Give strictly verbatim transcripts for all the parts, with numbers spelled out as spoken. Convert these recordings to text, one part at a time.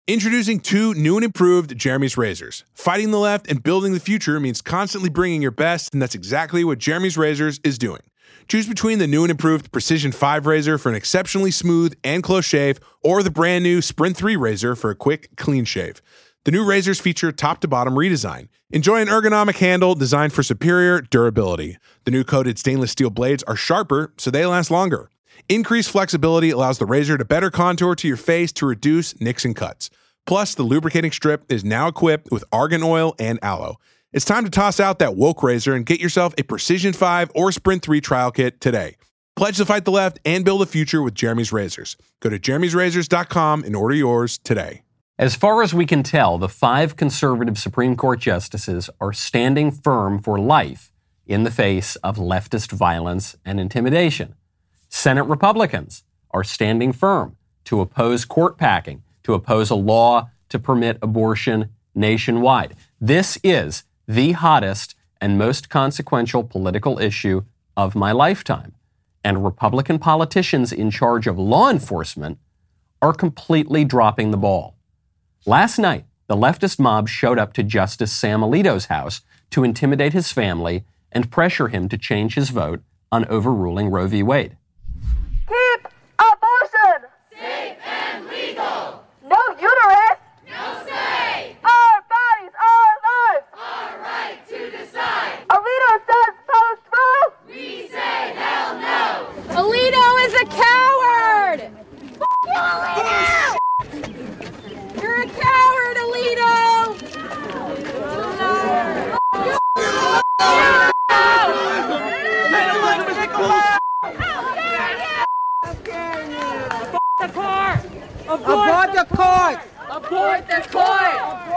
Introducing two new and improved Jeremy's razors. Fighting the left and building the future means constantly bringing your best, and that's exactly what Jeremy's Razors is doing. Choose between the new and improved Precision five razor for an exceptionally smooth and close shave, or the brand new Sprint three razor for a quick, clean shave. The new razors feature top-to-bottom redesign. Enjoy an ergonomic handle designed for superior durability. The new coated stainless steel blades are sharper, so they last longer. Increased flexibility allows the razor to better contour to your face to reduce nicks and cuts. Plus, the lubricating strip is now equipped with argan oil and aloe. It's time to toss out that woke razor and get yourself a Precision five or Sprint three trial kit today. Pledge to fight the left and build a future with Jeremy's Razors. Go to jeremy's razors dot com and order yours today. As far as we can tell, the five conservative Supreme Court justices are standing firm for life in the face of leftist violence and intimidation. Senate Republicans are standing firm to oppose court packing, to oppose a law to permit abortion nationwide. This is the hottest and most consequential political issue of my lifetime. And Republican politicians in charge of law enforcement are completely dropping the ball. Last night, the leftist mob showed up to Justice Sam Alito's house to intimidate his family and pressure him to change his vote on overruling Roe v. Wade. Keep abortion safe and legal. No uterus. No say. Our bodies, our lives. Our right to decide. Alito says post-Roe. We say hell no. Alito is a coward. F*** you, Alito! You're a coward, Alito. The court. Abort the court! Abort the court!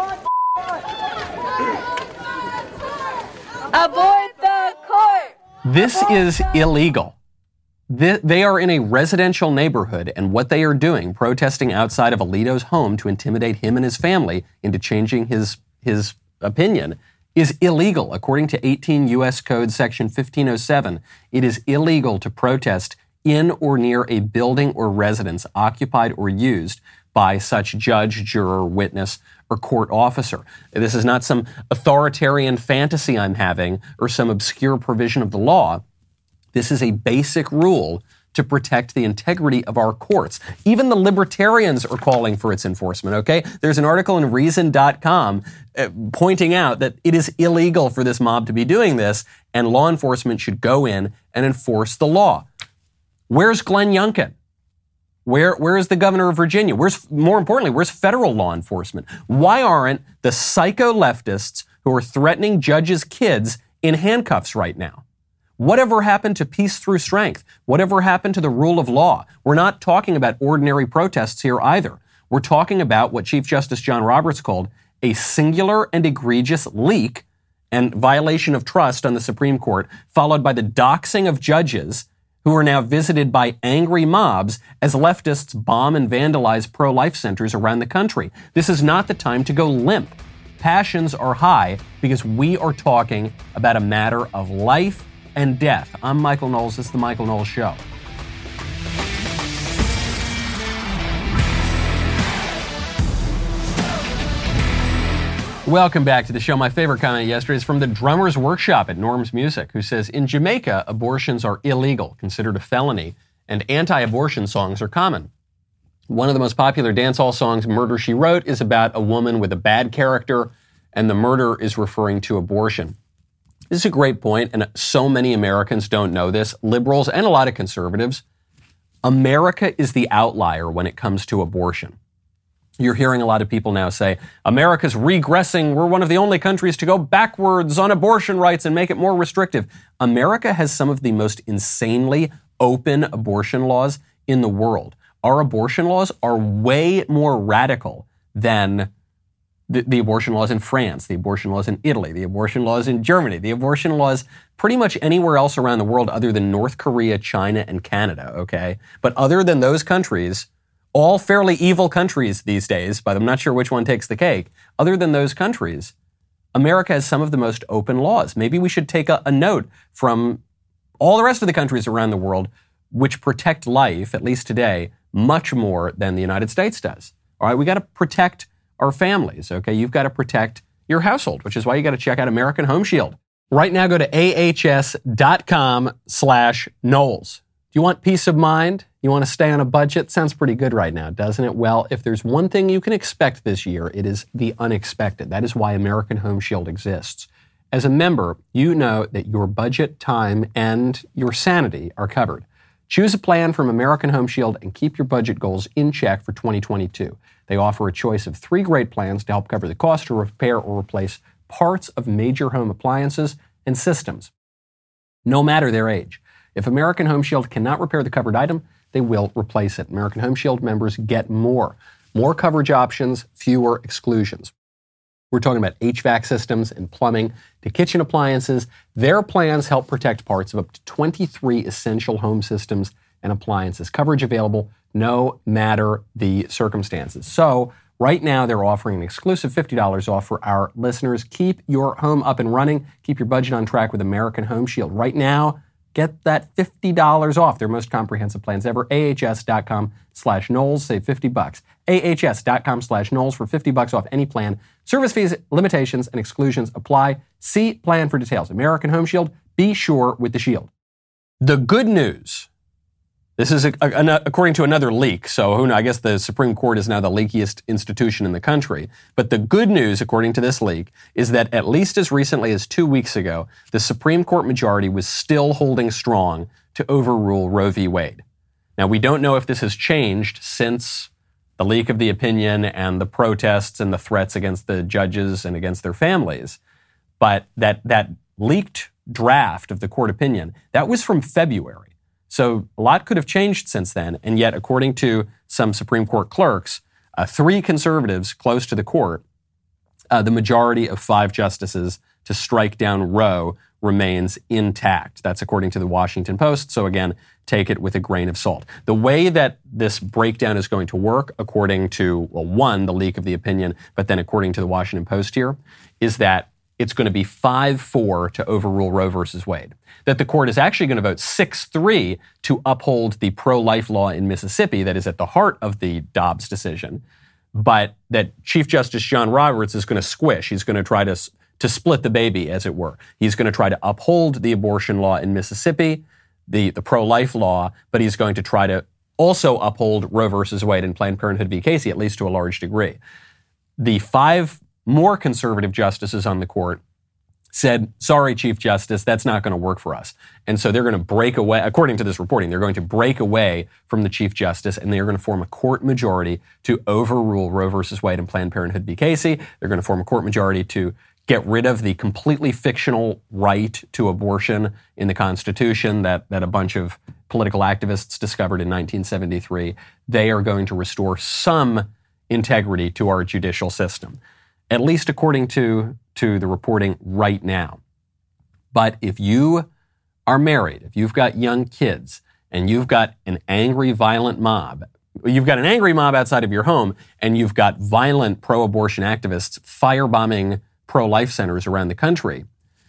Abort the court! This is illegal. They are in a residential neighborhood, and what they are doing, protesting outside of Alito's home to intimidate him and his family into changing his, his opinion, is illegal. According to eighteen U S Code Section fifteen oh seven, it is illegal to protest in or near a building or residence occupied or used by such judge, juror, witness, or court officer. This is not some authoritarian fantasy I'm having or some obscure provision of the law. This is a basic rule to protect the integrity of our courts. Even the libertarians are calling for its enforcement, okay? There's an article in reason dot com uh, pointing out that it is illegal for this mob to be doing this, and law enforcement should go in and enforce the law. Where's Glenn Youngkin? Where, where is the governor of Virginia? Where's, more importantly, where's federal law enforcement? Why aren't the psycho leftists who are threatening judges' kids in handcuffs right now? Whatever happened to peace through strength? Whatever happened to the rule of law? We're not talking about ordinary protests here either. We're talking about what Chief Justice John Roberts called a singular and egregious leak and violation of trust on the Supreme Court, followed by the doxing of judges who are now visited by angry mobs as leftists bomb and vandalize pro-life centers around the country. This is not the time to go limp. Passions are high because we are talking about a matter of life and death. I'm Michael Knowles. This is The Michael Knowles Show. Welcome back to the show. My favorite comment yesterday is from the Drummers Workshop at Norm's Music, who says, in Jamaica, abortions are illegal, considered a felony, and anti-abortion songs are common. One of the most popular dancehall songs, Murder, She Wrote, is about a woman with a bad character, and the murder is referring to abortion. This is a great point, and so many Americans don't know this, liberals and a lot of conservatives. America is the outlier when it comes to abortion. You're hearing a lot of people now say, America's regressing. We're one of the only countries to go backwards on abortion rights and make it more restrictive. America has some of the most insanely open abortion laws in the world. Our abortion laws are way more radical than the, the abortion laws in France, the abortion laws in Italy, the abortion laws in Germany, the abortion laws pretty much anywhere else around the world other than North Korea, China, and Canada, okay? But other than those countries, all fairly evil countries these days, but I'm not sure which one takes the cake. Other than those countries, America has some of the most open laws. Maybe we should take a, a note from all the rest of the countries around the world which protect life, at least today, much more than the United States does. All right, we got to protect our families, okay? You've got to protect your household, which is why you got to check out American Home Shield. Right now, go to ahs.com slash Knowles. Do you want peace of mind? You want to stay on a budget? Sounds pretty good right now, doesn't it? Well, if there's one thing you can expect this year, it is the unexpected. That is why American Home Shield exists. As a member, you know that your budget, time, and your sanity are covered. Choose a plan from American Home Shield and keep your budget goals in check for twenty twenty-two. They offer a choice of three great plans to help cover the cost to repair or replace parts of major home appliances and systems, no matter their age. If American Home Shield cannot repair the covered item, they will replace it. American Home Shield members get more. More coverage options, fewer exclusions. We're talking about H V A C systems and plumbing to kitchen appliances. Their plans help protect parts of up to twenty-three essential home systems and appliances. Coverage available no matter the circumstances. So right now they're offering an exclusive fifty dollars off for our listeners. Keep your home up and running. Keep your budget on track with American Home Shield. Right now, get that fifty dollars off their most comprehensive plans ever. ahs.com slash Knowles. Save fifty bucks. ahs.com slash Knowles for fifty bucks off any plan. Service fees, limitations, and exclusions apply. See plan for details. American Home Shield. Be sure with the shield. The good news. This is a, a, a, according to another leak, so who knows, I guess the Supreme Court is now the leakiest institution in the country. But the good news, according to this leak, is that at least as recently as two weeks ago, the Supreme Court majority was still holding strong to overrule Roe v. Wade. Now, we don't know if this has changed since the leak of the opinion and the protests and the threats against the judges and against their families, but that, that leaked draft of the court opinion, that was from February. So a lot could have changed since then, and yet, according to some Supreme Court clerks, uh, three conservatives close to the court, uh, the majority of five justices to strike down Roe remains intact. That's according to the Washington Post. So again, take it with a grain of salt. The way that this breakdown is going to work, according to, well, one, the leak of the opinion, but then according to the Washington Post here, is that it's going to be five four to overrule Roe versus Wade. That the court is actually going to vote six three to uphold the pro-life law in Mississippi that is at the heart of the Dobbs decision, but that Chief Justice John Roberts is going to squish. He's going to try to, to split the baby, as it were. He's going to try to uphold the abortion law in Mississippi, the, the pro-life law, but he's going to try to also uphold Roe versus Wade and Planned Parenthood v. Casey, at least to a large degree. The five more conservative justices on the court said, sorry, Chief Justice, that's not going to work for us. And so they're going to break away, according to this reporting, they're going to break away from the Chief Justice and they're going to form a court majority to overrule Roe versus Wade and Planned Parenthood v. Casey. They're going to form a court majority to get rid of the completely fictional right to abortion in the Constitution that, that a bunch of political activists discovered in nineteen seventy-three. They are going to restore some integrity to our judicial system, at least according to, to the reporting right now. But if you are married, if you've got young kids, and you've got an angry, violent mob, you've got an angry mob outside of your home, and you've got violent pro-abortion activists firebombing pro-life centers around the country,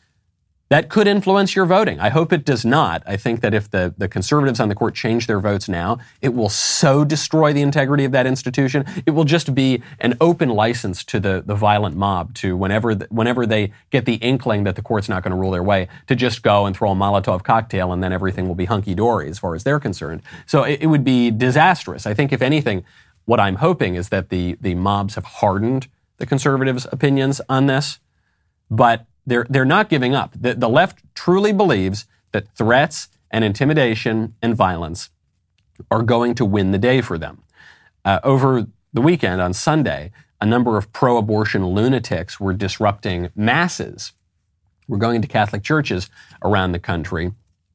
that could influence your voting. I hope it does not. I think that if the, the conservatives on the court change their votes now, it will so destroy the integrity of that institution. It will just be an open license to the, the violent mob to, whenever the, whenever they get the inkling that the court's not going to rule their way, to just go and throw a Molotov cocktail and then everything will be hunky-dory as far as they're concerned. So it, it would be disastrous. I think, if anything, what I'm hoping is that the, the mobs have hardened the conservatives' opinions on this, but They're, they're not giving up. The, the left truly believes that threats and intimidation and violence are going to win the day for them. Uh, over the weekend, on Sunday, a number of pro-abortion lunatics were disrupting masses. We're going to Catholic churches around the country.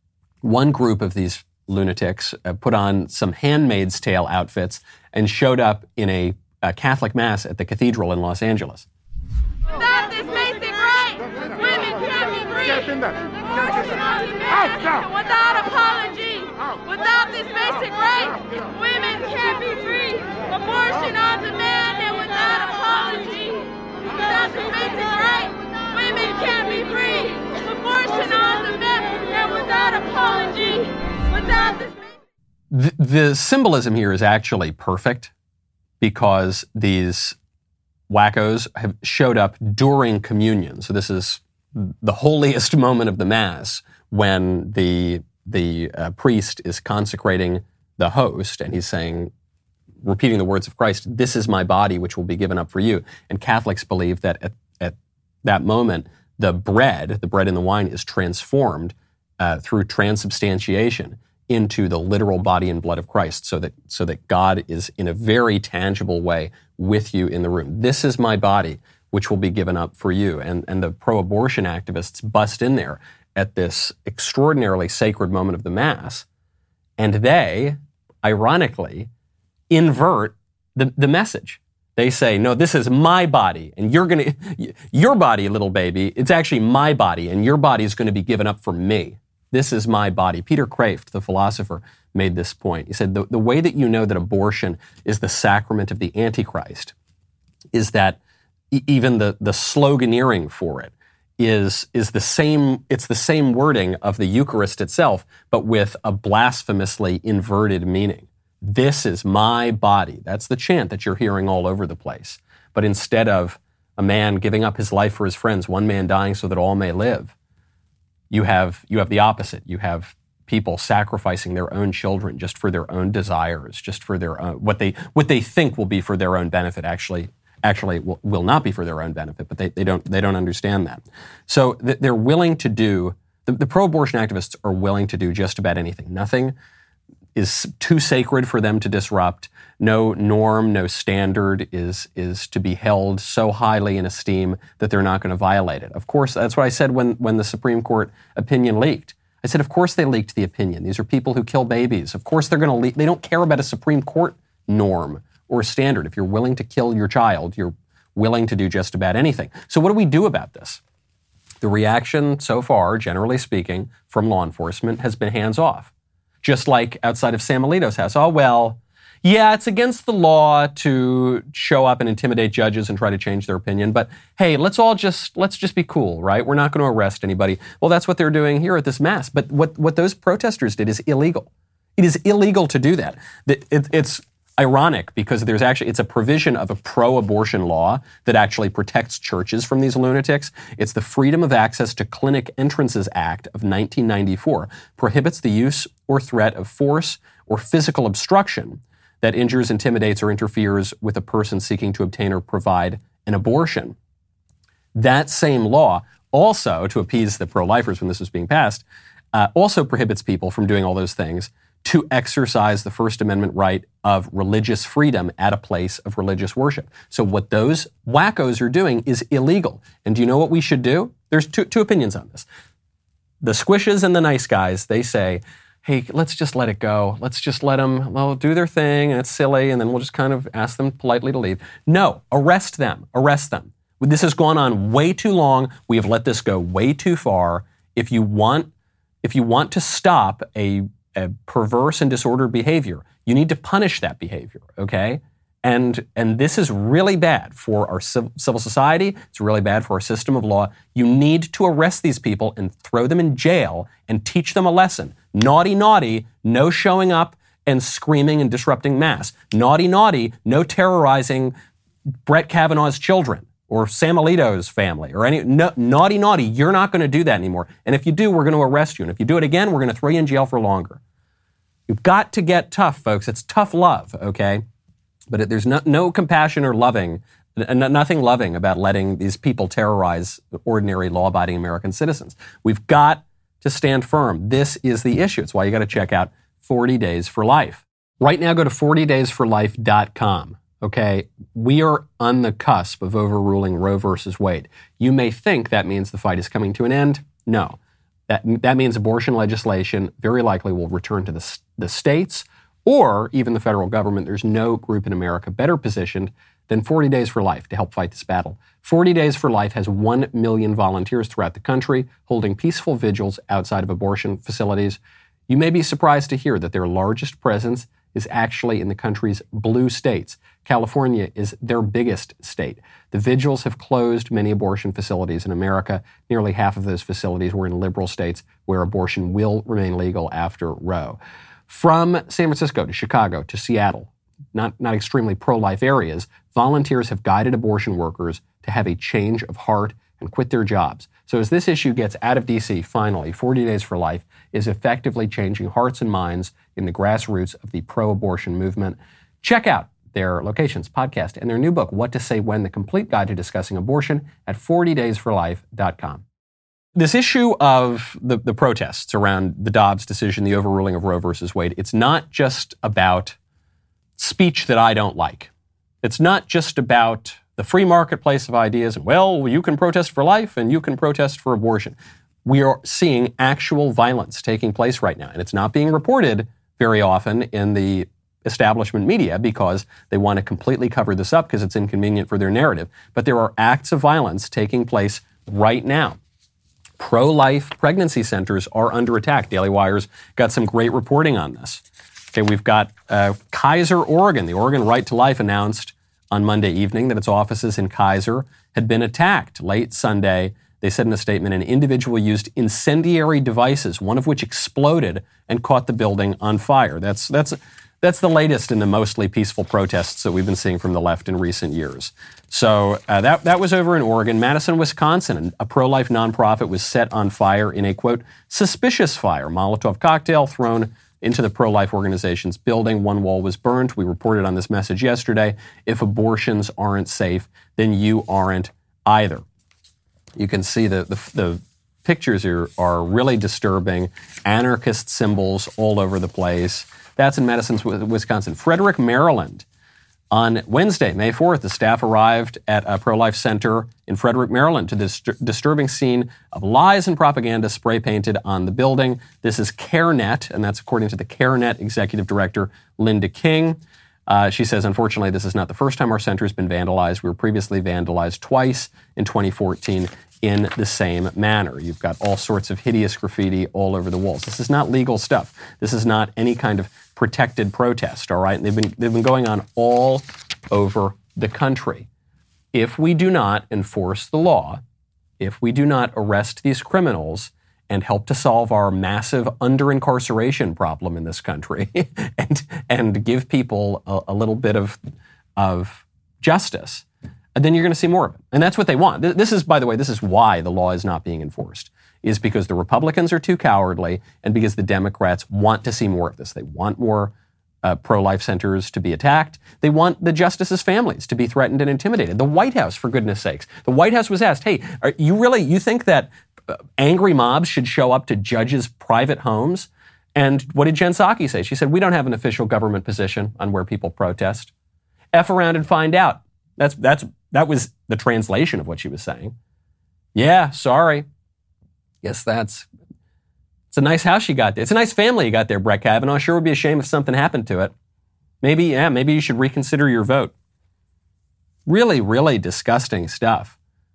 One group of these lunatics uh, put on some Handmaid's Tale outfits and showed up in a, a Catholic mass at the cathedral in Los Angeles. Without this basic right, women can't be free. Abortion on demand, without apology. Without this basic right, women can't be free. Abortion on demand and without apology. Without this basic right, women can't be free. Abortion on demand and without apology. Without this. The, the symbolism here is actually perfect. because these wackos have showed up during communion. So this is the holiest moment of the Mass when the the uh, priest is consecrating the host, and he's saying, repeating the words of Christ, "This is my body, which will be given up for you." And Catholics believe that at, at that moment, the bread, the bread and the wine, is transformed uh, through transubstantiation into the literal body and blood of Christ, so that so that God is in a very tangible way with you in the room. This is my body, which will be given up for you. And, and the pro-abortion activists bust in there at this extraordinarily sacred moment of the Mass, and they, ironically, invert the, the message. They say, no, this is my body, and you're going to, your body, little baby, it's actually my body, and your body is going to be given up for me. This is my body. Peter Kraft, the philosopher, made this point. He said, the, the way that you know that abortion is the sacrament of the Antichrist is that e- even the, the sloganeering for it is, is the same, it's the same wording of the Eucharist itself, but with a blasphemously inverted meaning. This is my body. That's the chant that you're hearing all over the place. But instead of a man giving up his life for his friends, one man dying so that all may live, you have you have the opposite. You have people sacrificing their own children just for their own desires, just for their own, what they what they think will be for their own benefit. Actually, actually will, will not be for their own benefit, but they, they don't they don't understand that. So th- they're willing to do the, the pro-abortion activists are willing to do just about anything. Nothing is too sacred for them to disrupt. No norm, no standard is is to be held so highly in esteem that they're not going to violate it. Of course, that's what I said when, when the Supreme Court opinion leaked. I said, of course they leaked the opinion. These are people who kill babies. Of course they're going to leak. They don't care about a Supreme Court norm or standard. If you're willing to kill your child, you're willing to do just about anything. So what do we do about this? The reaction so far, generally speaking, from law enforcement has been hands off. Just like outside of Sam Alito's house. Oh, well, yeah, it's against the law to show up and intimidate judges and try to change their opinion. But hey, let's all just, let's just be cool, right? We're not going to arrest anybody. Well, that's what they're doing here at this Mass. But what, what those protesters did is illegal. It is illegal to do that. It, it, it's ironic because there's actually, it's a provision of a pro-abortion law that actually protects churches from these lunatics. It's the Freedom of Access to Clinic Entrances Act of nineteen ninety-four, prohibits the use or threat of force or physical obstruction that injures, intimidates, or interferes with a person seeking to obtain or provide an abortion. That same law also, to appease the pro-lifers when this was being passed, uh, also prohibits people from doing all those things to exercise the First Amendment right of religious freedom at a place of religious worship. So what those wackos are doing is illegal. And do you know what we should do? There's two, two opinions on this. The squishes and the nice guys, they say, hey, let's just let it go. Let's just let them, well, do their thing, and it's silly, and then we'll just kind of ask them politely to leave. No, arrest them. Arrest them. This has gone on way too long. We have let this go way too far. If you want, if you want to stop a a perverse and disordered behavior, you need to punish that behavior, okay? And and this is really bad for our civ- civil society. It's really bad for our system of law. You need to arrest these people and throw them in jail and teach them a lesson. Naughty, naughty, no showing up and screaming and disrupting Mass. Naughty, naughty, no terrorizing Brett Kavanaugh's children or Sam Alito's family or any, no, naughty, naughty, you're not going to do that anymore. And if you do, we're going to arrest you. And if you do it again, we're going to throw you in jail for longer. You've got to get tough, folks. It's tough love, okay? But it, there's no, no compassion or loving, n- nothing loving about letting these people terrorize ordinary law-abiding American citizens. We've got to stand firm. This is the issue. It's why you got to check out forty days for life. Right now, go to forty days for life dot com. Okay, we are on the cusp of overruling Roe versus Wade. You may think that means the fight is coming to an end. No. That, that means abortion legislation very likely will return to the, the states or even the federal government. There's no group in America better positioned than forty days for life to help fight this battle. forty days for life has one million volunteers throughout the country holding peaceful vigils outside of abortion facilities. You may be surprised to hear that their largest presence is actually in the country's blue states. California is their biggest state. The vigils have closed many abortion facilities in America. Nearly half of those facilities were in liberal states where abortion will remain legal after Roe. From San Francisco to Chicago to Seattle, not, not extremely pro-life areas, volunteers have guided abortion workers to have a change of heart and quit their jobs. So as this issue gets out of D C, finally, forty Days for Life is effectively changing hearts and minds in the grassroots of the pro-abortion movement. Check out their locations, podcast, and their new book, What to Say When, The Complete Guide to Discussing Abortion, at forty days for life dot com. This issue of the, the protests around the Dobbs decision, the overruling of Roe versus Wade, it's not just about speech that I don't like. It's not just about the free marketplace of ideas, and, well, you can protest for life and you can protest for abortion. We are seeing actual violence taking place right now, and it's not being reported very often in the establishment media because they want to completely cover this up because it's inconvenient for their narrative. But there are acts of violence taking place right now. Pro-life pregnancy centers are under attack. Daily Wire's got some great reporting on this. Okay, we've got uh, Kaiser, Oregon. The Oregon Right to Life announced on Monday evening that its offices in Kaiser had been attacked late Sunday. They said in a statement, an individual used incendiary devices, one of which exploded and caught the building on fire. That's that's that's the latest in the mostly peaceful protests that we've been seeing from the left in recent years. So uh, that that was over in Oregon. Madison, Wisconsin, a pro-life nonprofit was set on fire in a, quote, suspicious fire. Molotov cocktail thrown into the pro-life organization's building. One wall was burned. We reported on this message yesterday. If abortions aren't safe, then you aren't either. You can see the, the, the pictures are, are really disturbing. Anarchist symbols all over the place. That's in Madison, Wisconsin. Frederick, Maryland. On Wednesday, May fourth, the staff arrived at a pro-life center in Frederick, Maryland to this disturbing scene of lies and propaganda spray painted on the building. This is CareNet, and that's according to the CareNet executive director, Linda King. Uh, she says, unfortunately, this is not the first time our center has been vandalized. We were previously vandalized twice in twenty fourteen in the same manner. You've got all sorts of hideous graffiti all over the walls. This is not legal stuff. This is not any kind of protected protest, all right? And they've been, they've been going on all over the country. If we do not enforce the law, if we do not arrest these criminals and help to solve our massive under-incarceration problem in this country and, and give people a, a little bit of, of justice, then you're going to see more of it. And that's what they want. This is, by the way, this is why the law is not being enforced, is because the Republicans are too cowardly and because the Democrats want to see more of this. They want more uh, pro-life centers to be attacked. They want the justices' families to be threatened and intimidated. The White House, for goodness sakes. The White House was asked, hey, are you really, you think that uh, angry mobs should show up to judges' private homes? And what did Jen Psaki say? She said, we don't have an official government position on where people protest. F around and find out. That's, that's, that was the translation of what she was saying. Yeah, sorry. Yes, that's, it's a nice house you got there. It's a nice family you got there, Brett Kavanaugh. Sure would be a shame if something happened to it. Maybe, yeah, maybe you should reconsider your vote. Really, really disgusting stuff.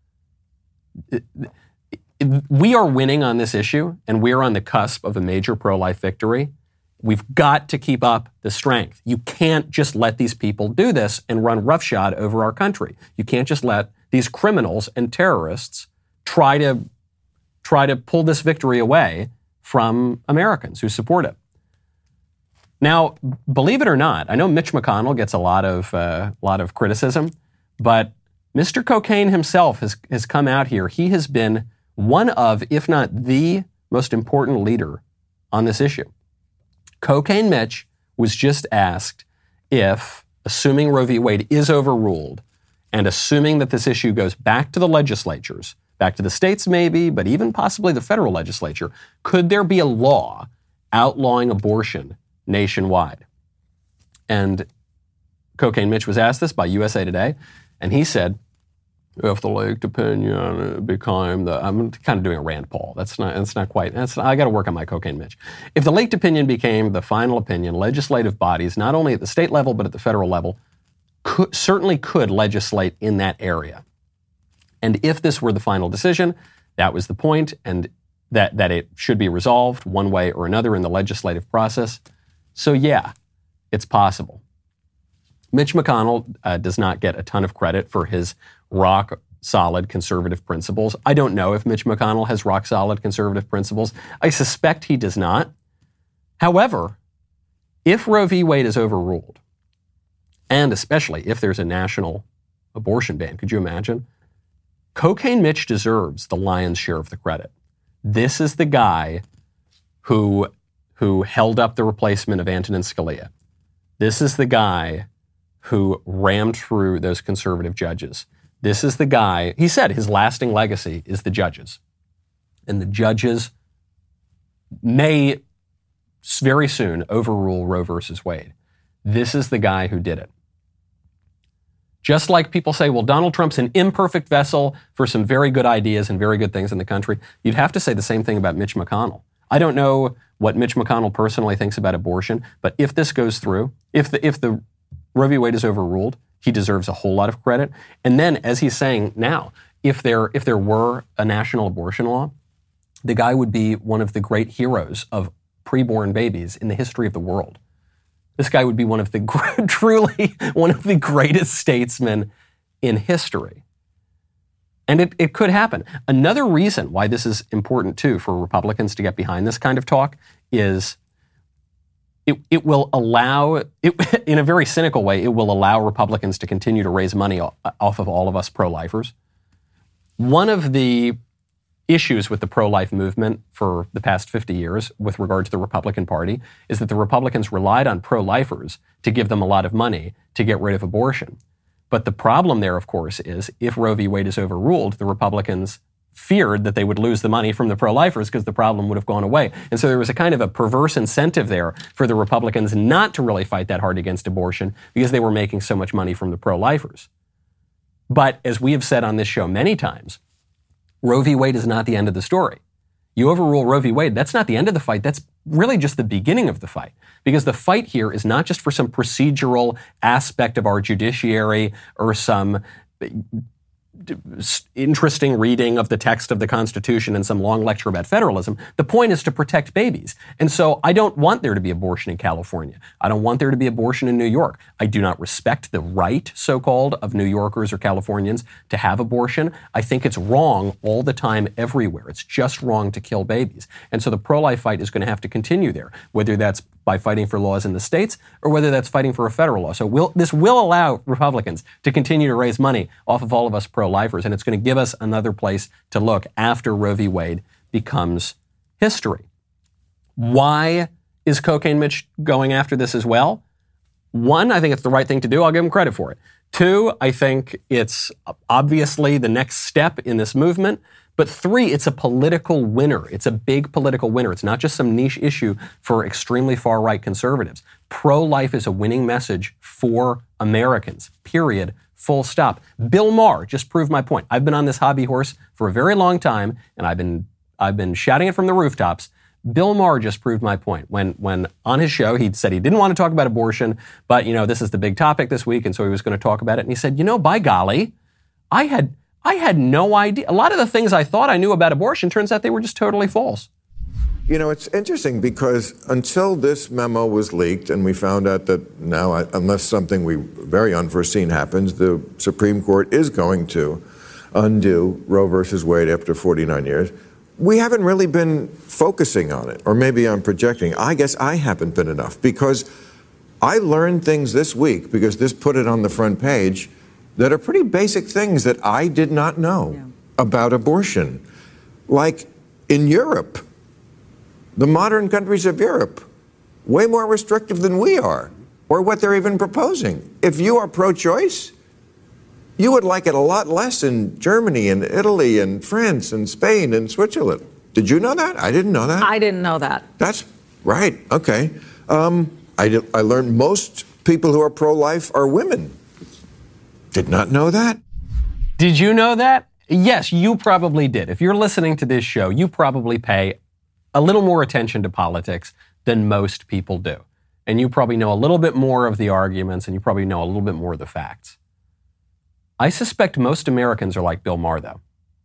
We are winning on this issue, and we're on the cusp of a major pro-life victory. We've got to keep up the strength. You can't just let these people do this and run roughshod over our country. You can't just let these criminals and terrorists try to try to pull this victory away from Americans who support it. Now, believe it or not, I know Mitch McConnell gets a lot of uh, a lot of criticism, but Mister Cocaine himself has has come out here. He has been one of, if not the most important leader on this issue. Cocaine Mitch was just asked if, assuming Roe v. Wade is overruled, and assuming that this issue goes back to the legislatures, back to the states maybe, but even possibly the federal legislature, could there be a law outlawing abortion nationwide? And Cocaine Mitch was asked this by U S A Today, and he said, if the leaked opinion became the, I'm kind of doing a Rand Paul. That's not, that's not quite, that's, I got to work on my Cocaine Mitch. If the leaked opinion became the final opinion, legislative bodies, not only at the state level, but at the federal level, could, certainly could legislate in that area. And if this were the final decision, that was the point, and that, that it should be resolved one way or another in the legislative process. So yeah, it's possible. Mitch McConnell uh, does not get a ton of credit for his rock-solid conservative principles. I don't know if Mitch McConnell has rock-solid conservative principles. I suspect he does not. However, if Roe v. Wade is overruled, and especially if there's a national abortion ban. Could you imagine? Cocaine Mitch deserves the lion's share of the credit. This is the guy who, who held up the replacement of Antonin Scalia. This is the guy who rammed through those conservative judges. This is the guy, he said his lasting legacy is the judges. And the judges may very soon overrule Roe versus Wade. This is the guy who did it. Just like people say, well, Donald Trump's an imperfect vessel for some very good ideas and very good things in the country, you'd have to say the same thing about Mitch McConnell. I don't know what Mitch McConnell personally thinks about abortion, but if this goes through, if the, if the Roe v. Wade is overruled, he deserves a whole lot of credit. And then, as he's saying now, if there, if there were a national abortion law, the guy would be one of the great heroes of preborn babies in the history of the world. This guy would be one of the, truly one of the greatest statesmen in history. And it, it could happen. Another reason why this is important, too, for Republicans to get behind this kind of talk is it, it will allow, it, in a very cynical way, it will allow Republicans to continue to raise money off of all of us pro-lifers. One of the issues with the pro-life movement for the past fifty years with regard to the Republican Party is that the Republicans relied on pro-lifers to give them a lot of money to get rid of abortion. But the problem there, of course, is if Roe v. Wade is overruled, the Republicans feared that they would lose the money from the pro-lifers because the problem would have gone away. And so there was a kind of a perverse incentive there for the Republicans not to really fight that hard against abortion because they were making so much money from the pro-lifers. But as we have said on this show many times, Roe v. Wade is not the end of the story. You overrule Roe v. Wade, that's not the end of the fight. That's really just the beginning of the fight. Because the fight here is not just for some procedural aspect of our judiciary or some interesting reading of the text of the Constitution and some long lecture about federalism. The point is to protect babies. And so I don't want there to be abortion in California. I don't want there to be abortion in New York. I do not respect the right, so-called, of New Yorkers or Californians to have abortion. I think it's wrong all the time everywhere. It's just wrong to kill babies. And so the pro-life fight is going to have to continue there, whether that's by fighting for laws in the states or whether that's fighting for a federal law. So we'll, this will allow Republicans to continue to raise money off of all of us pro-lifers, and it's going to give us another place to look after Roe v. Wade becomes history. Why is Cocaine Mitch going after this as well? One, I think it's the right thing to do. I'll give him credit for it. Two, I think it's obviously the next step in this movement. But three, it's a political winner. It's a big political winner. It's not just some niche issue for extremely far-right conservatives. Pro-life is a winning message for Americans, period, full stop. Bill Maher just proved my point. I've been on this hobby horse for a very long time, and I've been I've been shouting it from the rooftops. Bill Maher just proved my point. When when on his show, he said he didn't want to talk about abortion, but, you know, this is the big topic this week, and so he was going to talk about it. And he said, you know, by golly, I had... I had no idea. A lot of the things I thought I knew about abortion, turns out they were just totally false. You know, it's interesting because until this memo was leaked and we found out that now, unless something we very unforeseen happens, the Supreme Court is going to undo Roe versus Wade after forty-nine years, we haven't really been focusing on it, or maybe I'm projecting. I guess I haven't been enough because I learned things this week because this put it on the front page that are pretty basic things that I did not know yeah. about abortion. Like in Europe, the modern countries of Europe, way more restrictive than we are, or what they're even proposing. If you are pro-choice, you would like it a lot less in Germany and Italy and France and Spain and Switzerland. Did you know that? I didn't know that. I didn't know that. That's right. Okay. Um, I, did, I learned most people who are pro-life are women. Did not know that. Did you know that? Yes, you probably did. If you're listening to this show, you probably pay a little more attention to politics than most people do. And you probably know a little bit more of the arguments, and you probably know a little bit more of the facts. I suspect most Americans are like Bill Maher, though.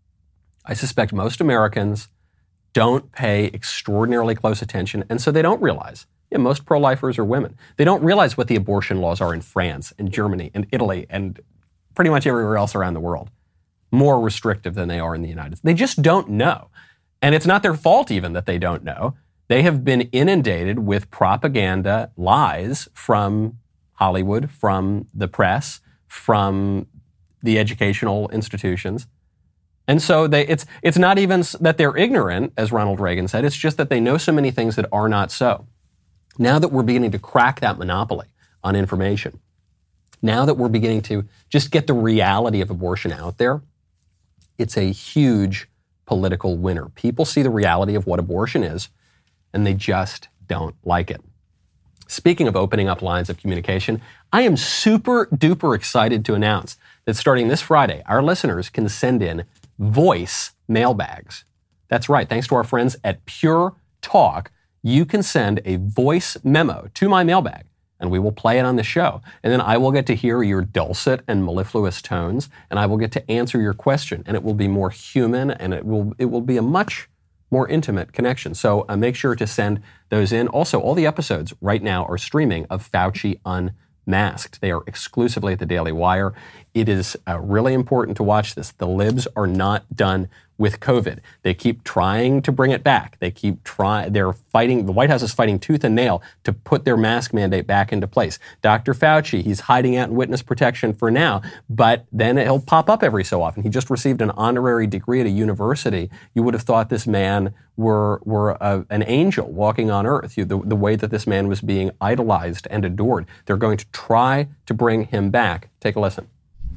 I suspect most Americans don't pay extraordinarily close attention, and so they don't realize. Yeah, most pro-lifers are women. They don't realize what the abortion laws are in France and Germany and Italy and pretty much everywhere else around the world. More restrictive than they are in the United States. They just don't know. And it's not their fault even that they don't know. They have been inundated with propaganda, lies from Hollywood, from the press, from the educational institutions. And so they, it's it's not even that they're ignorant, as Ronald Reagan said. It's just that they know so many things that are not so. Now that we're beginning to crack that monopoly on information, now that we're beginning to just get the reality of abortion out there, it's a huge political winner. People see the reality of what abortion is, and they just don't like it. Speaking of opening up lines of communication, I am super duper excited to announce that starting this Friday, our listeners can send in voice mailbags. That's right. Thanks to our friends at Pure Talk, you can send a voice memo to my mailbag, and we will play it on the show. And then I will get to hear your dulcet and mellifluous tones, and I will get to answer your question, and it will be more human, and it will it will be a much more intimate connection. So uh, make sure to send those in. Also, all the episodes right now are streaming of Fauci Unmasked. They are exclusively at the Daily Wire. It is uh, really important to watch this. The libs are not done with COVID. They keep trying to bring it back. They keep trying, they're fighting, the White House is fighting tooth and nail to put their mask mandate back into place. Doctor Fauci, he's hiding out in witness protection for now, but then he'll pop up every so often. He just received an honorary degree at a university. You would have thought this man were were a, an angel walking on earth, you, the, the way that this man was being idolized and adored. They're going to try to bring him back. Take a listen.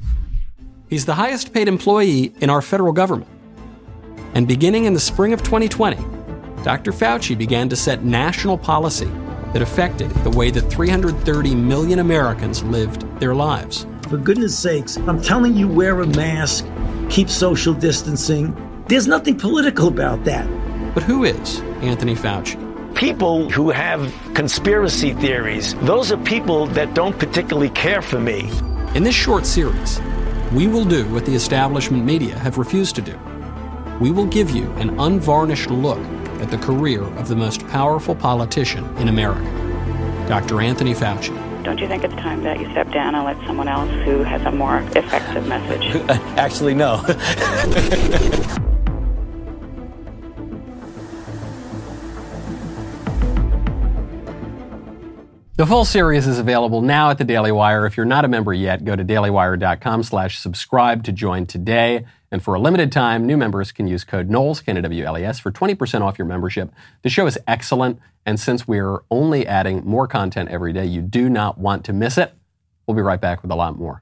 He's the highest paid employee in our federal government. And beginning in the spring of twenty twenty, Doctor Fauci began to set national policy that affected the way that three hundred thirty million Americans lived their lives. For goodness sakes, I'm telling you, wear a mask, keep social distancing. There's nothing political about that. But who is Anthony Fauci? People who have conspiracy theories, those are people that don't particularly care for me. In this short series, we will do what the establishment media have refused to do. We will give you an unvarnished look at the career of the most powerful politician in America, Doctor Anthony Fauci. Don't you think it's time that you step down and let someone else who has a more effective message? Actually, no. The full series is available now at the Daily Wire. If you're not a member yet, go to dailywire.com slash subscribe to join today. And for a limited time, new members can use code Knowles, K N W L E S, for twenty percent off your membership. The show is excellent, and since we're only adding more content every day, you do not want to miss it. We'll be right back with a lot more.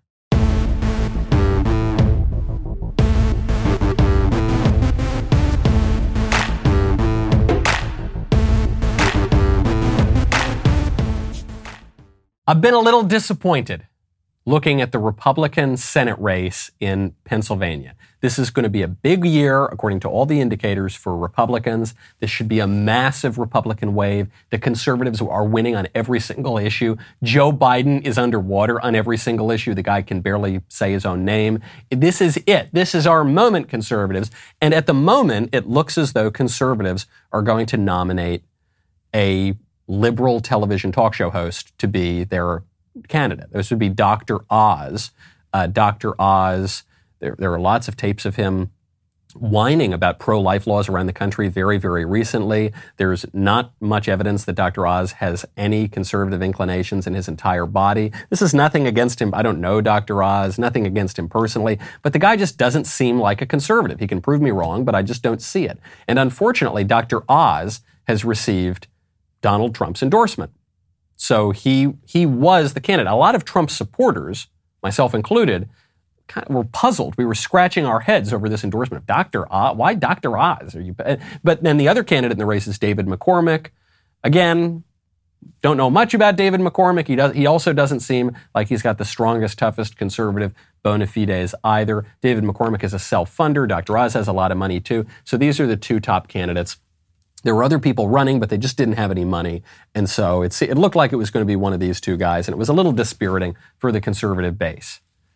I've been a little disappointed looking at the Republican Senate race in Pennsylvania. This is going to be a big year, according to all the indicators, for Republicans. This should be a massive Republican wave. The conservatives are winning on every single issue. Joe Biden is underwater on every single issue. The guy can barely say his own name. This is it. This is our moment, conservatives. And at the moment, it looks as though conservatives are going to nominate a liberal television talk show host to be their candidate. This would be Doctor Oz. Uh, Doctor Oz, there, there are lots of tapes of him whining about pro-life laws around the country very, very recently. There's not much evidence that Doctor Oz has any conservative inclinations in his entire body. This is nothing against him. I don't know Doctor Oz, nothing against him personally, but the guy just doesn't seem like a conservative. He can prove me wrong, but I just don't see it. And unfortunately, Doctor Oz has received Donald Trump's endorsement. So he he was the candidate. A lot of Trump supporters, myself included, kind of were puzzled. We were scratching our heads over this endorsement of Doctor Oz. Why Doctor Oz? Are you? But then the other candidate in the race is David McCormick. Again, don't know much about David McCormick. He does. He also doesn't seem like he's got the strongest, toughest conservative bona fides either. David McCormick is a self-funder. Doctor Oz has a lot of money too. So these are the two top candidates. There were other people running, but they just didn't have any money. And so it's, it looked like it was going to be one of these two guys, and it was a little dispiriting for the conservative base.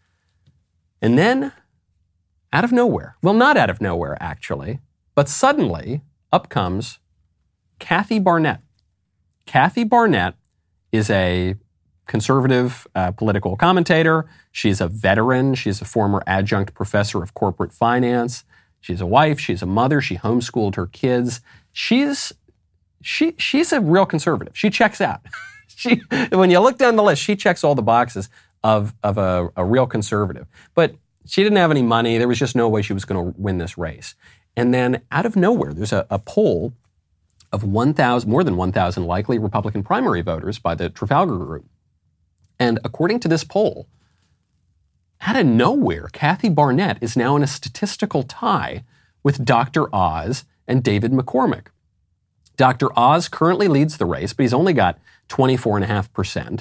And then, out of nowhere, well, not out of nowhere, actually, but suddenly, up comes Kathy Barnett. Kathy Barnett is a conservative uh, political commentator. She's a veteran. She's a former adjunct professor of corporate finance. She's a wife. She's a mother. She homeschooled her kids. She's she she's a real conservative. She checks out. she, when you look down the list, she checks all the boxes of, of a, a real conservative. But she didn't have any money. There was just no way she was going to win this race. And then out of nowhere, there's a, a poll of one thousand, more than one thousand likely Republican primary voters by the Trafalgar Group. And according to this poll, out of nowhere, Kathy Barnett is now in a statistical tie with Doctor Oz and David McCormick. Doctor Oz currently leads the race, but he's only got twenty-four point five percent.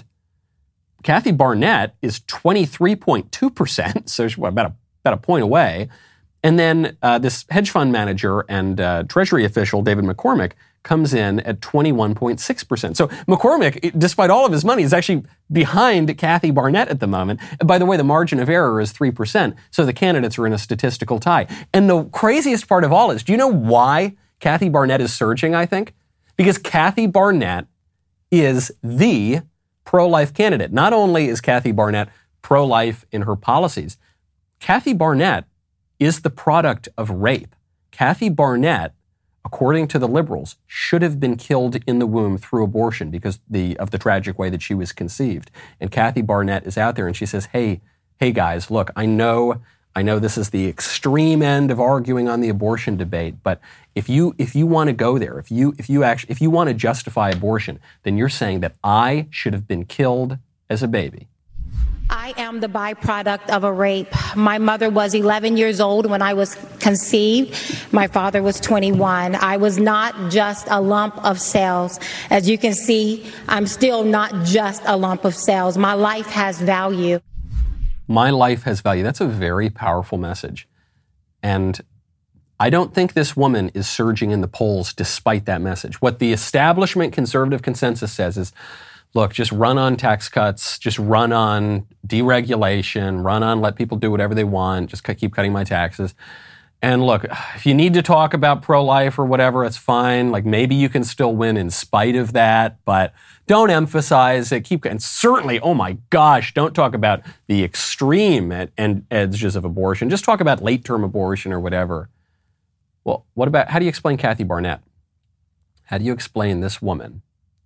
Kathy Barnett is twenty-three point two percent, so she's about a, about a point away. And then uh, this hedge fund manager and uh, Treasury official, David McCormick, comes in at twenty-one point six percent. So McCormick, despite all of his money, is actually behind Kathy Barnett at the moment. And by the way, the margin of error is three percent, so the candidates are in a statistical tie. And the craziest part of all is, do you know why Kathy Barnett is surging, I think? Because Kathy Barnett is the pro-life candidate. Not only is Kathy Barnett pro-life in her policies, Kathy Barnett is the product of rape. Kathy Barnett, according to the liberals, should have been killed in the womb through abortion because the, of the tragic way that she was conceived. And Kathy Barnett is out there and she says, hey, hey guys, look, I know, I know this is the extreme end of arguing on the abortion debate, but if you, if you want to go there, if you, if you actually, if you want to justify abortion, then you're saying that I should have been killed as a baby. I am the byproduct of a rape. My mother was eleven years old when I was conceived. My father was twenty-one. I was not just a lump of cells. As you can see, I'm still not just a lump of cells. My life has value. My life has value. That's a very powerful message. And I don't think this woman is surging in the polls despite that message. What the establishment conservative consensus says is, look, just run on tax cuts, just run on deregulation, run on let people do whatever they want, just keep cutting my taxes. And look, if you need to talk about pro-life or whatever, it's fine. Like maybe you can still win in spite of that, but don't emphasize it. Keep, and certainly, oh my gosh, don't talk about the extreme ed- and edges of abortion. Just talk about late-term abortion or whatever. Well, what about, how do you explain Kathy Barnett? How do you explain this woman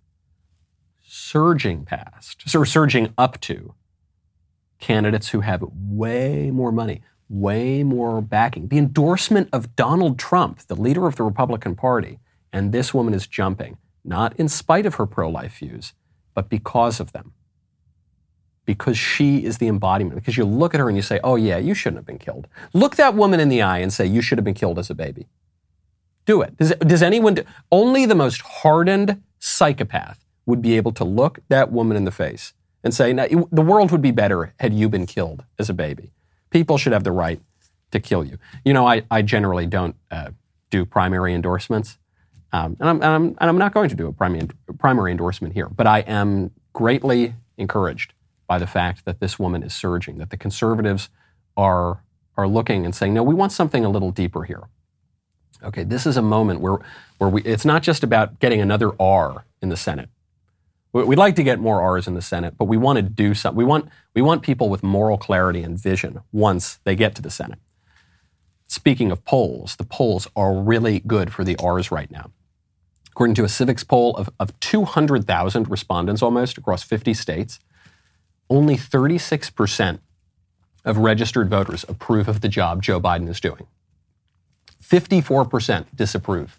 surging past, or surging up to candidates who have way more money, way more backing? The endorsement of Donald Trump, the leader of the Republican Party, and this woman is jumping, not in spite of her pro-life views, but because of them. Because she is the embodiment. Because you look at her and you say, oh yeah, you shouldn't have been killed. Look that woman in the eye and say, you should have been killed as a baby. Do it. Does, does anyone do, only the most hardened psychopath would be able to look that woman in the face and say, now, the world would be better had you been killed as a baby. People should have the right to kill you. You know, I, I generally don't uh, do primary endorsements, um, and, I'm, and, I'm, and I'm not going to do a primary, primary endorsement here, but I am greatly encouraged by the fact that this woman is surging, that the conservatives are, are looking and saying, no, we want something a little deeper here. Okay, this is a moment where, where we, it's not just about getting another R in the Senate. We'd like to get more R's in the Senate, but we want to do something. We want, we want people with moral clarity and vision once they get to the Senate. Speaking of polls, the polls are really good for the R's right now. According to a civics poll of, of two hundred thousand respondents almost across fifty states, only thirty-six percent of registered voters approve of the job Joe Biden is doing. fifty-four percent disapprove.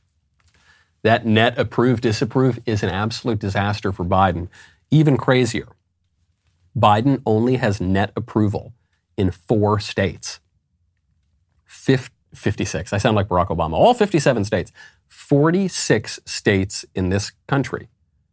That net approve, disapprove is an absolute disaster for Biden. Even crazier, Biden only has net approval in four states. fifty-six, I sound like Barack Obama. All fifty-seven states. forty-six states in this country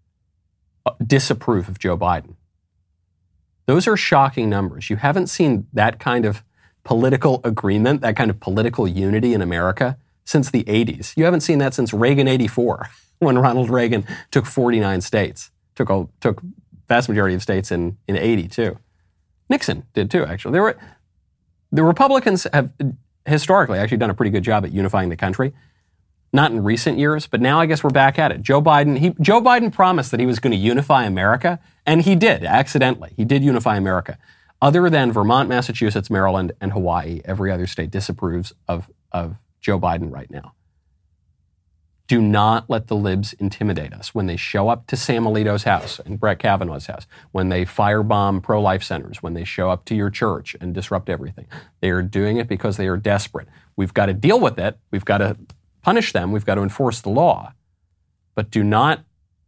disapprove of Joe Biden. Those are shocking numbers. You haven't seen that kind of political agreement, that kind of political unity in America since the eighties. You haven't seen that since Reagan eighty-four, when Ronald Reagan took forty-nine states, took a, took vast majority of states in, in eighty too. Nixon did too, actually. There were, the Republicans have historically actually done a pretty good job at unifying the country. Not in recent years, but now I guess we're back at it. Joe Biden, he, Joe Biden promised that he was going to unify America, and he did, accidentally. He did unify America. Other than Vermont, Massachusetts, Maryland, and Hawaii, every other state disapproves of, of Joe Biden right now. Do not let the libs intimidate us. When they show up to Sam Alito's house and Brett Kavanaugh's house, when they firebomb pro-life centers, when they show up to your church and disrupt everything, they are doing it because they are desperate. We've got to deal with it. We've got to punish them. We've got to enforce the law. But do not,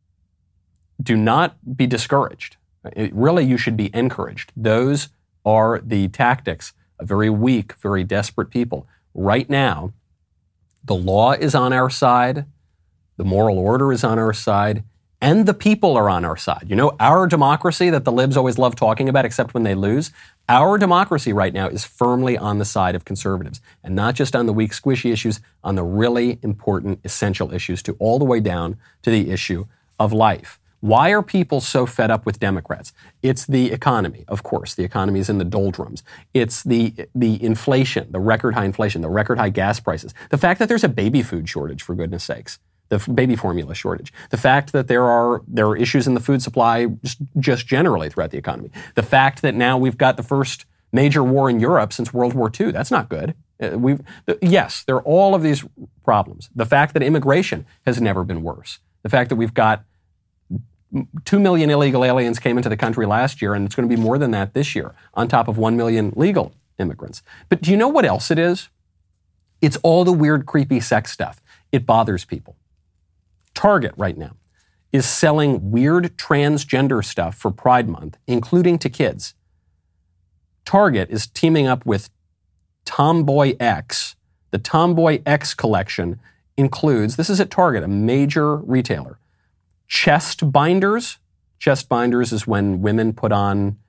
do not be discouraged. It, really, you should be encouraged. Those are the tactics of very weak, very desperate people. Right now, the law is on our side, the moral order is on our side, and the people are on our side. You know, our democracy that the libs always love talking about, except when they lose, our democracy right now is firmly on the side of conservatives, and not just on the weak, squishy issues, on the really important, essential issues, to all the way down to the issue of life. Why are people so fed up with Democrats? It's the economy, of course. The economy is in the doldrums. It's the the inflation, the record high inflation, the record high gas prices. The fact that there's a baby food shortage, for goodness sakes, the f- baby formula shortage. The fact that there are there are issues in the food supply just, just generally throughout the economy. The fact that now we've got the first major war in Europe since World War Two. That's not good. Uh, we've the, yes, there are all of these problems. The fact that immigration has never been worse. The fact that we've got Two million illegal aliens came into the country last year, and it's going to be more than that this year, on top of one million legal immigrants. But do you know what else it is? It's all the weird, creepy sex stuff. It bothers people. Target right now is selling weird transgender stuff for Pride Month, including to kids. Target is teaming up with Tomboy X. The Tomboy X collection includes, this is at Target, a major retailer, chest binders. Chest binders is when women put on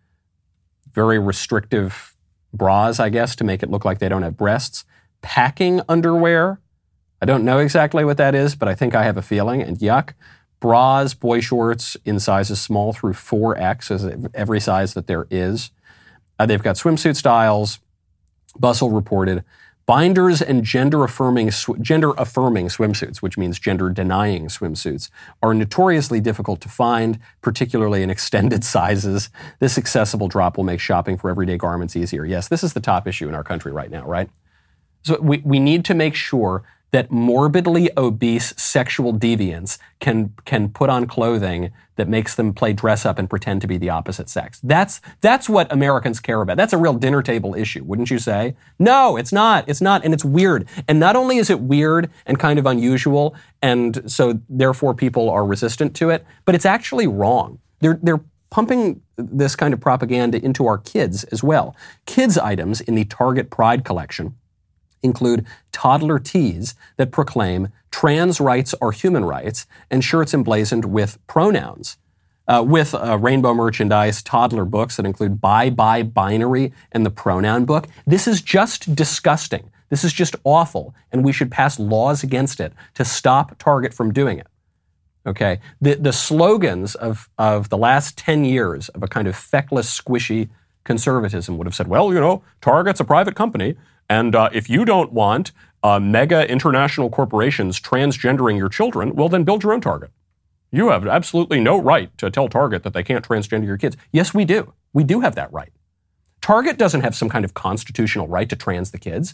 very restrictive bras, I guess, to make it look like they don't have breasts. Packing underwear. I don't know exactly what that is, but I think I have a feeling, and yuck. Bras, boy shorts in sizes small through four X, as every size that there is. Uh, they've got swimsuit styles. Bustle reported. Binders and gender-affirming sw- gender-affirming swimsuits, which means gender-denying swimsuits, are notoriously difficult to find, particularly in extended sizes. This accessible drop will make shopping for everyday garments easier. Yes, this is the top issue in our country right now, right? So we, we need to make sure that morbidly obese sexual deviants can can put on clothing that makes them play dress up and pretend to be the opposite sex. That's that's what Americans care about. That's a real dinner table issue, wouldn't you say? No, it's not. It's not, and it's weird. And not only is it weird and kind of unusual, and so therefore people are resistant to it, but it's actually wrong. They're they're pumping this kind of propaganda into our kids as well. Kids items in the Target Pride collection include toddler tees that proclaim trans rights are human rights and shirts emblazoned with pronouns. Uh, with uh, rainbow merchandise, toddler books that include Bye Bye Binary and the Pronoun Book. This is just disgusting. This is just awful, and we should pass laws against it to stop Target from doing it. Okay? The, the slogans of, of the last ten years of a kind of feckless, squishy conservatism would have said, well, you know, Target's a private company, and uh, if you don't want uh, mega international corporations transgendering your children, well, then build your own Target. You have absolutely no right to tell Target that they can't transgender your kids. Yes, we do. We do have that right. Target doesn't have some kind of constitutional right to trans the kids.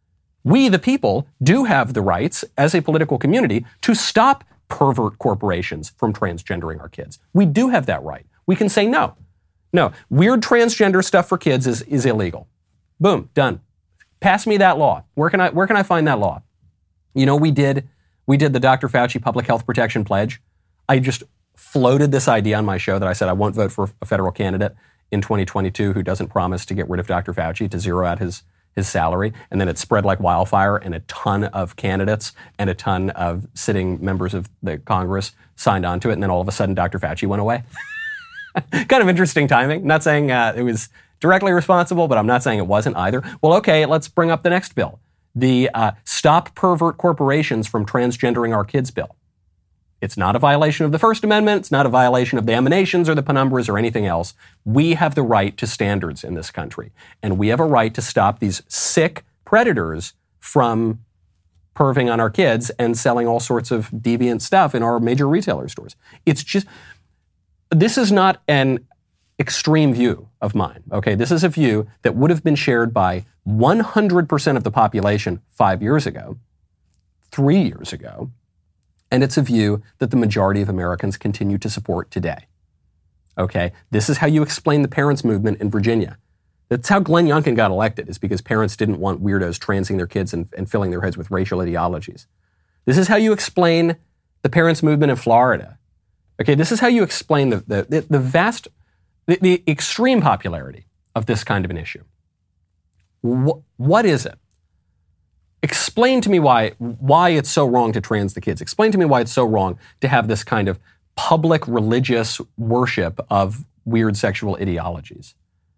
We, the people, do have the rights as a political community to stop pervert corporations from transgendering our kids. We do have that right. We can say no. No, weird transgender stuff for kids is, is illegal. Boom, done. Pass me that law. Where can I where can I find that law? You know, we did we did the Doctor Fauci Public Health Protection Pledge. I just floated this idea on my show that I said I won't vote for a federal candidate in twenty twenty-two who doesn't promise to get rid of Doctor Fauci, to zero out his his salary. And then it spread like wildfire, and a ton of candidates and a ton of sitting members of the Congress signed on to it. And then all of a sudden, Doctor Fauci went away. Kind of interesting timing. Not saying uh, it was directly responsible, but I'm not saying it wasn't either. Well, okay, let's bring up the next bill. The uh, Stop Pervert Corporations from Transgendering Our Kids bill. It's not a violation of the First Amendment. It's not a violation of the emanations or the penumbras or anything else. We have the right to standards in this country. And we have a right to stop these sick predators from perving on our kids and selling all sorts of deviant stuff in our major retailer stores. It's just, this is not an extreme view of mine, okay? This is a view that would have been shared by one hundred percent of the population five years ago, three years ago, And it's a view that the majority of Americans continue to support today. Okay? This is how you explain the parents' movement in Virginia. That's how Glenn Youngkin got elected, is because parents didn't want weirdos transing their kids and, and filling their heads with racial ideologies. This is how you explain the parents' movement in Florida. Okay, this is how you explain the, the, the, the vast, the, the extreme popularity of this kind of an issue. Wh- what is it? Explain to me why, why it's so wrong to trans the kids. Explain to me why it's so wrong to have this kind of public religious worship of weird sexual ideologies.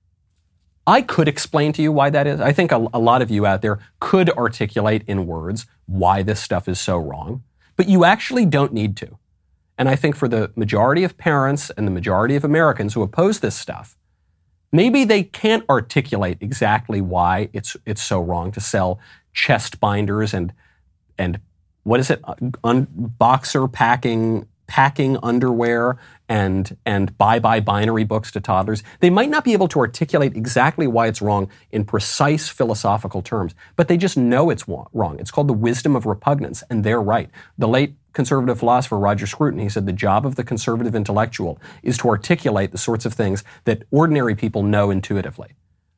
I could explain to you why that is. I think a, a lot of you out there could articulate in words why this stuff is so wrong, but you actually don't need to. And I think for the majority of parents and the majority of Americans who oppose this stuff, maybe they can't articulate exactly why it's it's so wrong to sell chest binders and and what is it, Un, boxer packing packing underwear and and bye-bye binary books to toddlers. They might not be able to articulate exactly why it's wrong in precise philosophical terms, but they just know it's wrong. It's called the wisdom of repugnance, and they're right. The late conservative philosopher Roger Scruton, he said the job of the conservative intellectual is to articulate the sorts of things that ordinary people know intuitively.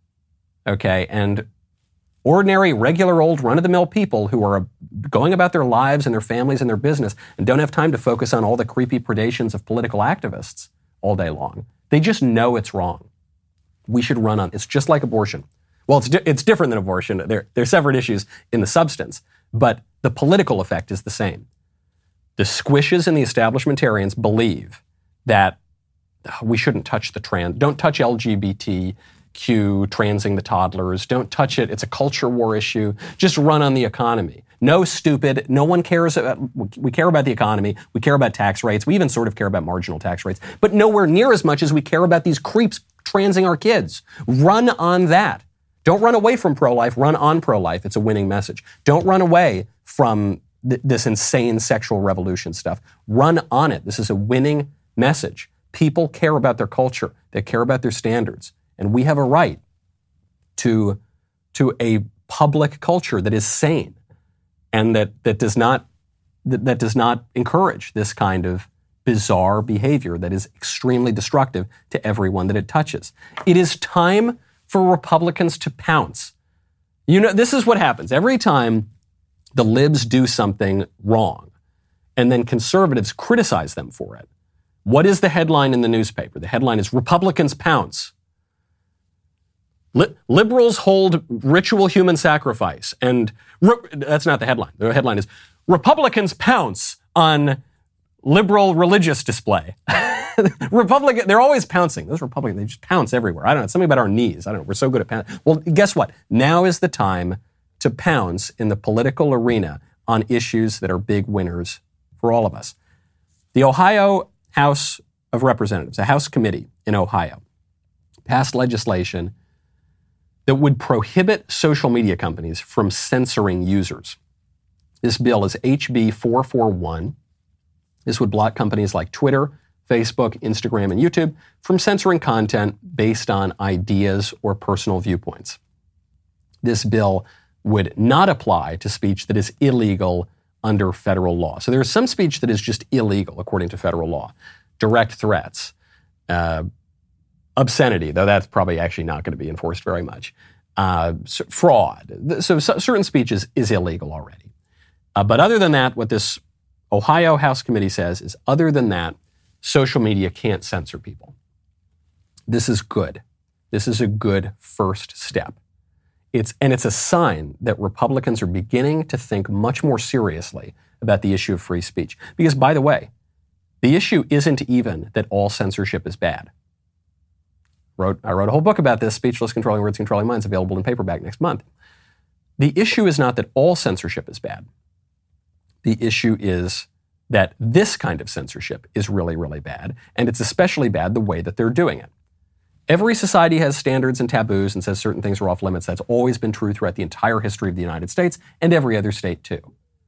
Okay, and ordinary, regular, old, run-of-the-mill people who are going about their lives and their families and their business and don't have time to focus on all the creepy predations of political activists all day long. They just know it's wrong. We should run on. It's just like abortion. Well, it's di- it's different than abortion. They're, they're separate issues in the substance, but the political effect is the same. The squishes and the establishmentarians believe that we shouldn't touch the trans, don't touch L G B T Q, transing the toddlers. Don't touch it. It's a culture war issue. Just run on the economy. No, stupid. No one cares about, we care about the economy. We care about tax rates. We even sort of care about marginal tax rates, but nowhere near as much as we care about these creeps transing our kids. Run on that. Don't run away from pro-life. Run on pro-life. It's a winning message. Don't run away from th- this insane sexual revolution stuff. Run on it. This is a winning message. People care about their culture. They care about their standards. And we have a right to, to a public culture that is sane and that, that does not that, that does not encourage this kind of bizarre behavior that is extremely destructive to everyone that it touches. It is time for Republicans to pounce. You know, this is what happens. Every time the libs do something wrong and then conservatives criticize them for it, what is the headline in the newspaper? The headline is Republicans pounce. Li- liberals hold ritual human sacrifice. And re- that's not the headline. The headline is Republicans pounce on liberal religious display. Republican, they're always pouncing. Those Republicans, they just pounce everywhere. I don't know. It's something about our knees. I don't know. We're so good at pouncing. Well, guess what? Now is the time to pounce in the political arena on issues that are big winners for all of us. The Ohio House of Representatives, a House committee in Ohio, passed legislation that would prohibit social media companies from censoring users. This bill is H B four forty-one. This would block companies like Twitter, Facebook, Instagram, and YouTube from censoring content based on ideas or personal viewpoints. This bill would not apply to speech that is illegal under federal law. So there is some speech that is just illegal according to federal law. Direct threats, uh, obscenity, though that's probably actually not going to be enforced very much. Uh, fraud. So, so certain speech is, is illegal already. Uh, but other than that, what this Ohio House Committee says is, other than that, social media can't censor people. This is good. This is a good first step. It's, and it's a sign that Republicans are beginning to think much more seriously about the issue of free speech. Because, by the way, the issue isn't even that all censorship is bad. Wrote, I wrote a whole book about this, Speechless, Controlling Words, Controlling Minds, available in paperback next month. The issue is not that all censorship is bad. The issue is that this kind of censorship is really, really bad, and it's especially bad the way that they're doing it. Every society has standards and taboos and says certain things are off limits. That's always been true throughout the entire history of the United States and every other state too.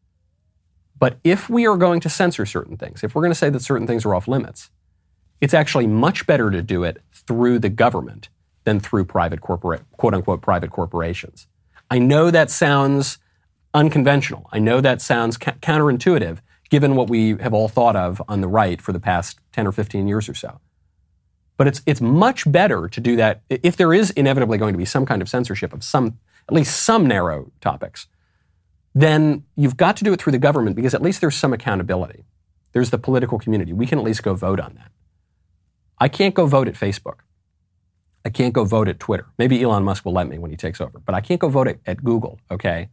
But if we are going to censor certain things, if we're going to say that certain things are off limits, it's actually much better to do it through the government than through private corporate, quote unquote, private corporations. I know that sounds unconventional. I know that sounds ca- counterintuitive, given what we have all thought of on the right for the past ten or fifteen years or so. But it's it's much better to do that if there is inevitably going to be some kind of censorship of some, at least some narrow topics, then you've got to do it through the government because at least there's some accountability. There's the political community. We can at least go vote on that. I can't go vote at Facebook. I can't go vote at Twitter. Maybe Elon Musk will let me when he takes over, but I can't go vote at, at Google, okay?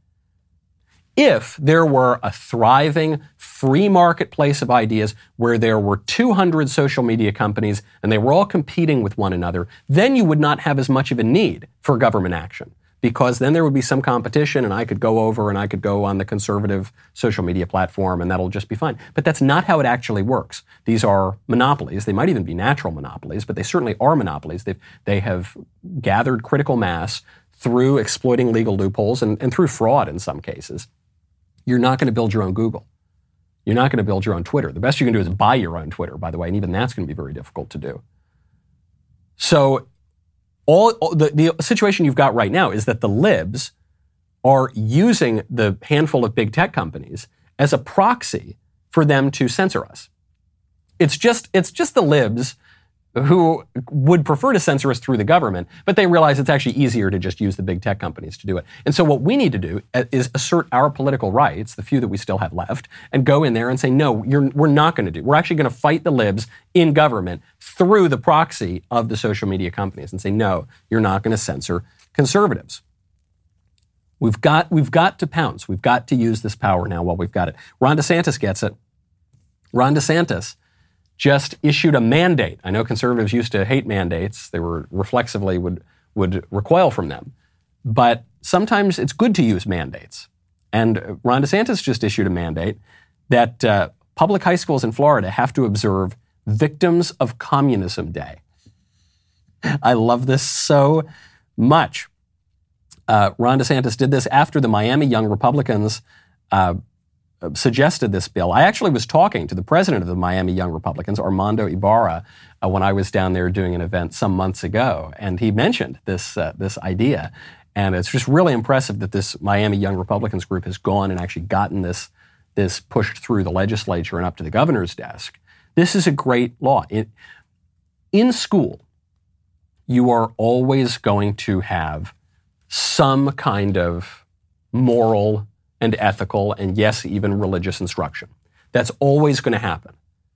If there were a thriving free marketplace of ideas where there were two hundred social media companies and they were all competing with one another, then you would not have as much of a need for government action because then there would be some competition and I could go over and I could go on the conservative social media platform and that'll just be fine. But that's not how it actually works. These are monopolies. They might even be natural monopolies, but they certainly are monopolies. They've, they have gathered critical mass through exploiting legal loopholes and, and through fraud in some cases. You're not going to build your own Google. You're not going to build your own Twitter. The best you can do is buy your own Twitter, by the way, and even that's going to be very difficult to do. So all, all the, the situation you've got right now is that the libs are using the handful of big tech companies as a proxy for them to censor us. It's just, it's just the libs who would prefer to censor us through the government, but they realize it's actually easier to just use the big tech companies to do it. And so what we need to do is assert our political rights, the few that we still have left, and go in there and say, no, you're, we're not going to do. We're actually going to fight the libs in government through the proxy of the social media companies and say, no, you're not going to censor conservatives. We've got, we've got to pounce. We've got to use this power now while we've got it. Ron DeSantis gets it. Ron DeSantis just issued a mandate. I know conservatives used to hate mandates. They were reflexively would, would recoil from them. But sometimes it's good to use mandates. And Ron DeSantis just issued a mandate that uh, public high schools in Florida have to observe Victims of Communism Day. I love this so much. Uh, Ron DeSantis did this after the Miami Young Republicans uh, suggested this bill. I actually was talking to the president of the Miami Young Republicans, Armando Ibarra, uh, when I was down there doing an event some months ago, and he mentioned this uh, this idea. And it's just really impressive that this Miami Young Republicans group has gone and actually gotten this this pushed through the legislature and up to the governor's desk. This is a great law. It, in school, you are always going to have some kind of moral and ethical, and yes, even religious instruction. That's always going to happen.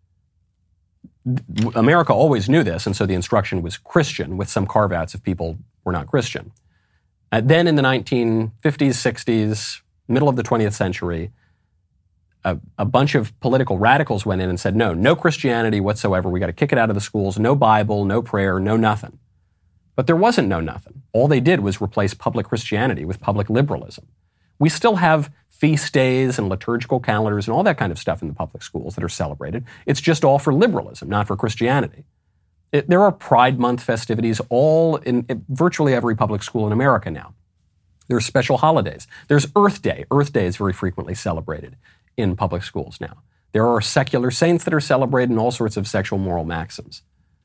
America always knew this, and so the instruction was Christian, with some carve-outs if people were not Christian. Uh, then in the nineteen fifties, sixties, middle of the twentieth century, a, a bunch of political radicals went in and said, no, no Christianity whatsoever. We got to kick it out of the schools. No Bible, no prayer, no nothing. But there wasn't no nothing. All they did was replace public Christianity with public liberalism. We still have feast days and liturgical calendars and all that kind of stuff in the public schools that are celebrated. It's just all for liberalism, not for Christianity. It, there are Pride Month festivities all in, in virtually every public school in America now. There are special holidays. There's Earth Day. Earth Day is very frequently celebrated in public schools now. There are secular saints that are celebrated and all sorts of sexual moral maxims.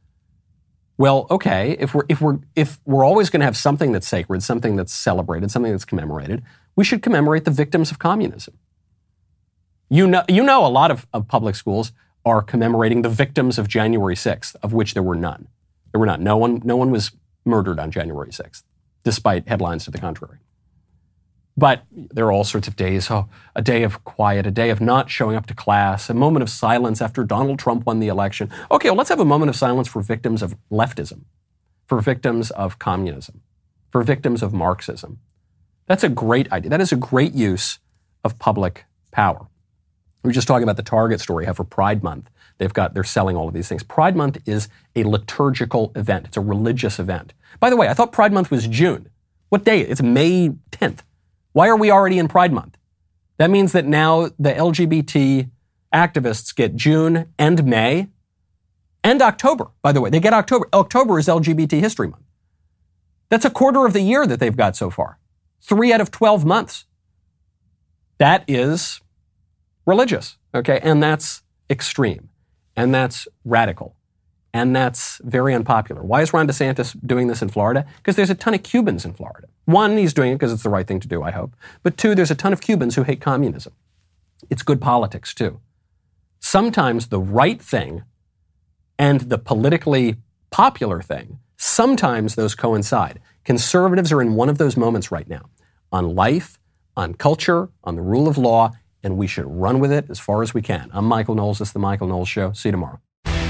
Well, okay, if we're if we're if we're always going to have something that's sacred, something that's celebrated, something that's commemorated, we should commemorate the victims of communism. You know, you know, a lot of, of public schools are commemorating the victims of January sixth, of which there were none. There were none. No one, no one was murdered on January sixth, despite headlines to the contrary. But there are all sorts of days, oh, a day of quiet, a day of not showing up to class, a moment of silence after Donald Trump won the election. Okay, well, let's have a moment of silence for victims of leftism, for victims of communism, for victims of Marxism. That's a great idea. That is a great use of public power. We were just talking about the Target story, how for Pride Month, they've got, they're selling all of these things. Pride Month is a liturgical event. It's a religious event. By the way, I thought Pride Month was June. What day? It's May tenth. Why are we already in Pride Month? That means that now the L G B T activists get June and May and October, by the way. They get October. October is L G B T History Month. That's a quarter of the year that they've got so far. Three out of twelve months. That is religious, okay? And that's extreme. And that's radical. And that's very unpopular. Why is Ron DeSantis doing this in Florida? Because there's a ton of Cubans in Florida. One, he's doing it because it's the right thing to do, I hope. But two, there's a ton of Cubans who hate communism. It's good politics, too. sometimes the right thing and the politically popular thing, sometimes those coincide. Conservatives are in one of those moments right now on life, on culture, on the rule of law, and we should run with it as far as we can. I'm Michael Knowles. This is The Michael Knowles Show. See you tomorrow.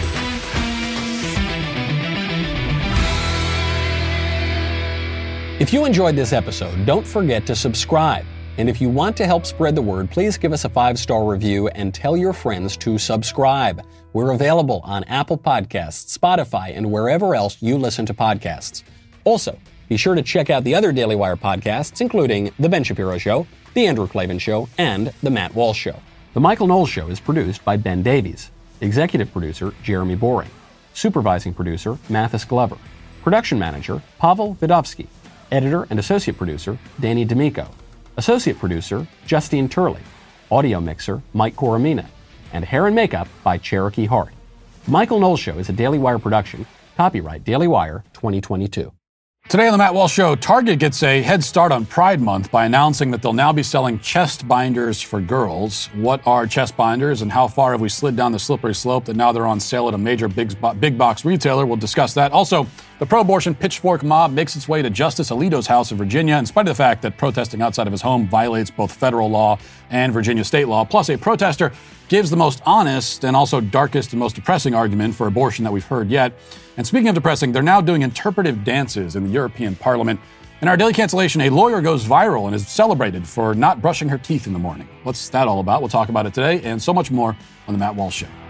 If you enjoyed this episode, don't forget to subscribe. And if you want to help spread the word, please give us a five-star review and tell your friends to subscribe. We're available on Apple Podcasts, Spotify, and wherever else you listen to podcasts. Also, be sure to check out the other Daily Wire podcasts, including The Ben Shapiro Show, The Andrew Klavan Show, and The Matt Walsh Show. The Michael Knowles Show is produced by Ben Davies. Executive producer, Jeremy Boring. Supervising producer, Mathis Glover. Production manager, Pavel Vidovsky. Editor and associate producer, Danny D'Amico. Associate producer, Justine Turley. Audio mixer, Mike Coromina. And hair and makeup by Cherokee Hart. The Michael Knowles Show is a Daily Wire production. Copyright Daily Wire twenty twenty-two. Today on the Matt Walsh Show, Target gets a head start on Pride Month by announcing that they'll now be selling chest binders for girls. What are chest binders and how far have we slid down the slippery slope that now they're on sale at a major big, big box retailer? We'll discuss that. Also, the pro-abortion pitchfork mob makes its way to Justice Alito's house in Virginia, in spite of the fact that protesting outside of his home violates both federal law and Virginia state law. Plus, a protester gives the most honest and also darkest and most depressing argument for abortion that we've heard yet. And speaking of depressing, they're now doing interpretive dances in the European Parliament. In our daily cancellation, a lawyer goes viral and is celebrated for not brushing her teeth in the morning. What's that all about? We'll talk about it today and so much more on The Matt Walsh Show.